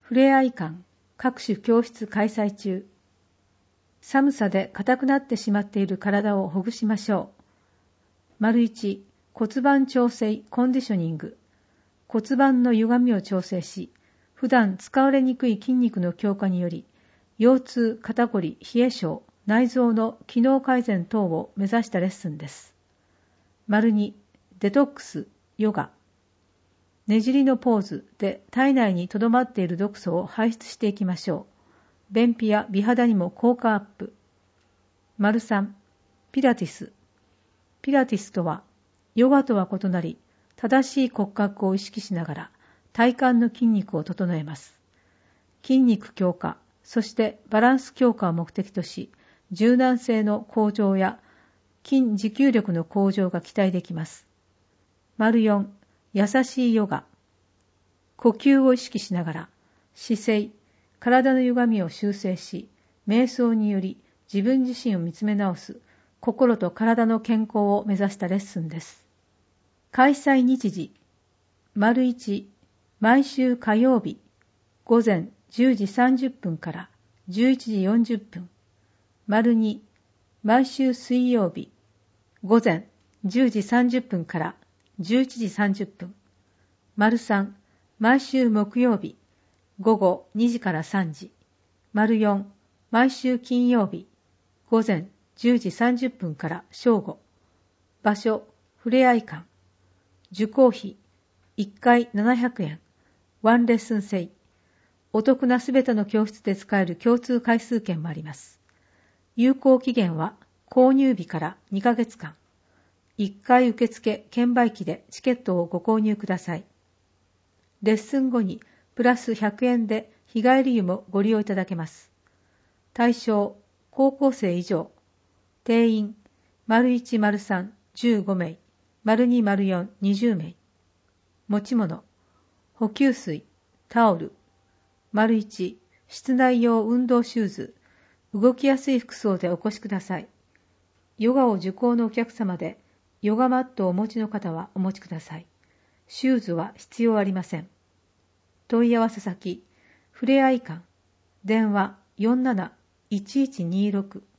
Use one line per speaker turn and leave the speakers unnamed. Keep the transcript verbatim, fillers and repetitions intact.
ふれあい館、各種教室開催中。寒さで硬くなってしまっている体をほぐしましょう。丸一、骨盤調整コンディショニング。骨盤の歪みを調整し、普段使われにくい筋肉の強化により、腰痛、肩こり、冷え性、内臓の機能改善等を目指したレッスンです。丸二、デトックス、ヨガ。ねじりのポーズで体内に留まっている毒素を排出していきましょう。便秘や美肌にも効果アップ。丸三、ピラティス。ピラティスとは、ヨガとは異なり、正しい骨格を意識しながら体幹の筋肉を整えます。筋肉強化、そしてバランス強化を目的とし、柔軟性の向上や筋持久力の向上が期待できます。丸四、優しいヨガ。呼吸を意識しながら、姿勢、体の歪みを修正し、瞑想により自分自身を見つめ直す、心と体の健康を目指したレッスンです。開催日時、丸一、毎週火曜日、午前じゅうじさんじゅっぷんからじゅういちじよんじゅっぷん。丸二、毎週水曜日、午前じゅうじさんじゅっぷんからじゅういちじさんじゅっぷん。丸三、毎週木曜日、午後にじからさんじ。丸四、毎週金曜日、午前じゅうじさんじゅっぷんから正午。場所、ふれあい館。受講費、いっかいななひゃくえん。ワンレッスン制。お得なすべての教室で使える共通回数券もあります。有効期限は購入日からにかげつかん。いっかい受付券売機でチケットをご購入ください。レッスン後にプラスひゃくえんで日帰り湯もご利用いただけます。対象、高校生以上。定員、丸一、丸三、じゅうごめい、丸二、丸四、にじゅうめい。持ち物、補給水、タオル。丸一、室内用運動シューズ。動きやすい服装でお越しください。ヨガを受講のお客様で、ヨガマットをお持ちの方はお持ちください。シューズは必要ありません。問い合わせ先、ふれあい館。電話よんなな いちいちにろく